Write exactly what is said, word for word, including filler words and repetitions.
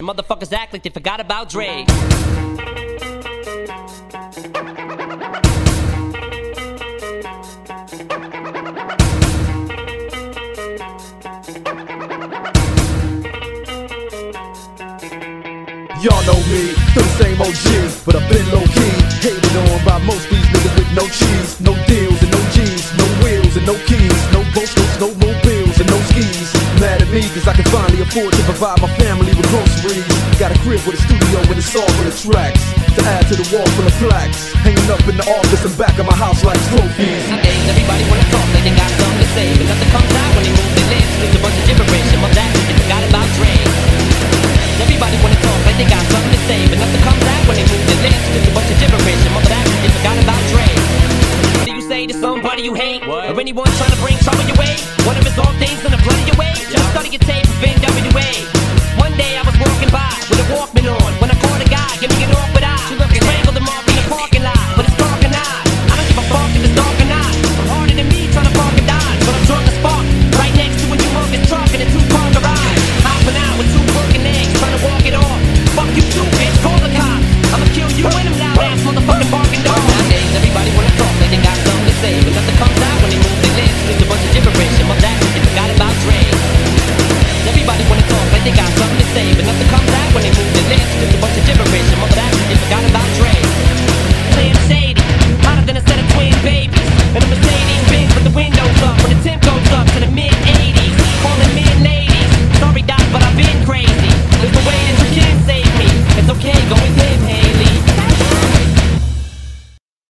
Motherfuckers act like they forgot about Dre. Y'all know me, still the same O G, but I've been low-key hated on by most these niggas with no cheese, no deals and no G's, no wheels and no keys, no boats, no mobiles and no skis. Mad at me cause I can finally afford to provide my family with groceries. Got a crib with a studio and it's all for the tracks, to add to the wall full of plaques, hanging up in the office and back of my house like trophies. Nowadays everybody wanna talk like they got something to say, but nothing comes out when they move their lips. It's a bunch of gibberish and mother actors they forgot about Dre. Everybody wanna talk like they got something to say, but nothing comes out when they move their lips. Just a bunch of gibberish and mother actors they forgot about Dre. What do you say to somebody you hate, what? Or anyone trying to bring trouble your way? One of his old things in the blood of your way. Just study your tape of N W A. One day I was walking by with a Walkman on.